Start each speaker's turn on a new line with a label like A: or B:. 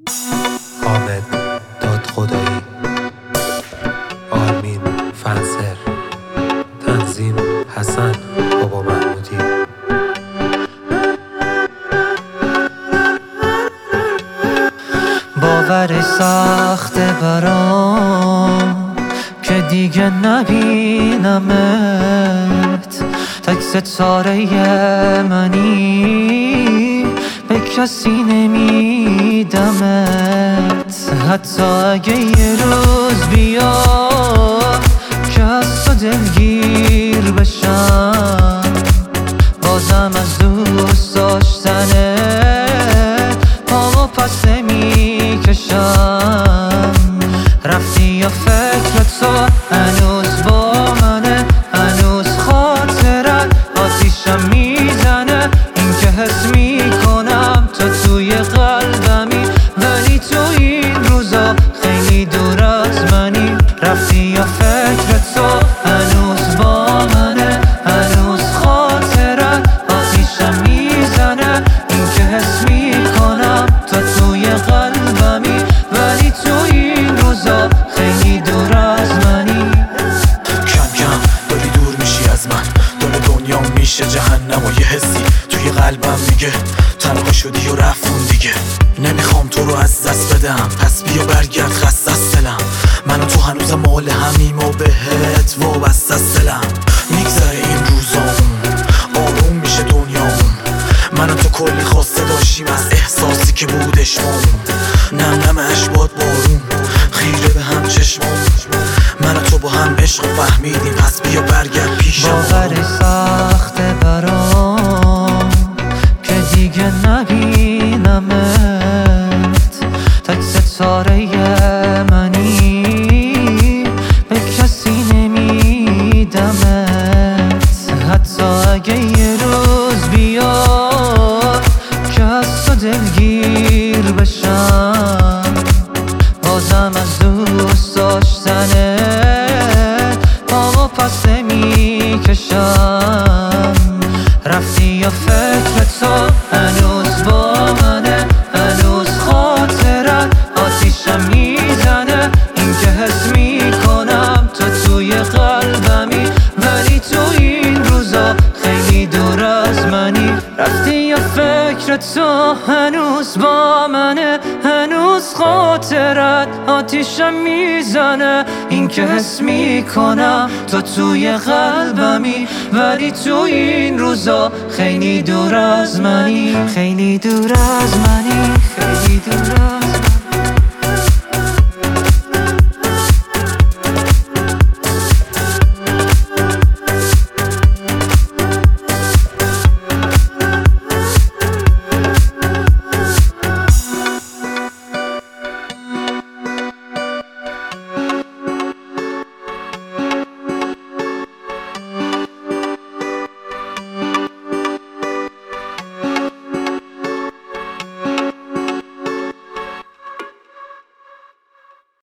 A: حامد داد خدایی، آرمین فنسر، تنظیم حسن بابا محمودی.
B: باورش سخته برام که دیگه نبینمت، تک ستاره منی، به کسی نمیدمت. حتی اگه یه روز بیاد که از تو دلگیر بشم، بازم از دوست داشتنت پامو پس نمیکشم. رفتی یا فکر تو هنوز با منه، هنوز خاطرت آتیشم میزنه. این که حس میکنم تو توی قلبمی، ولی تو این روزا خیلی دور از منی. رفتی یا فکر تو هنوز با منه، هنوز خاطرت آتیشم میزنه. این که حس میکنم تو توی قلبمی، ولی تو این روزا خیلی دور از منی.
C: کم کم داری دور میشی از من، دور دنیا میشه جهنم و یه حسی توی قلبم میگه تنها شدی و رفتون دیگه. نمیخوام تو رو از دست بدم، پس بیا برگرد خسته از دلم. من و تو هنوزم مال همیم و بهت وابسته از دلم. میگذره این روزام، آروم میشه دنیام. من و تو کلی خواسته داشتیم از احساسی که بودش مامون. نم نم اشباد بارون خیره به هم چشمام. من و تو با هم عشق فهمیدیم، پس بیا برگرد پیشم.
B: باورش سخته برام که دیگه نبینمت، تک ستاره منی، به کسی نمیدمت. حتی اگه یه روز بیاد که از تو دلگیر بشم، بازم از دوست داشتنت پامو پس نمیکشم. رفتی یا فکر تو هنوز با منه، هنوز خاطرت آتیشم میزنه. این که حس میکنم تو توی قلبمی، ولی تو این روزا خیلی دور از منی. رفتی یا فکر تو هنوز با منه، هنوز خاطرت آتیشم میزنه. این که حس میکنم تو توی قلبمی، ولی تو این روزا خیلی دور از منی، خیلی دور از منی.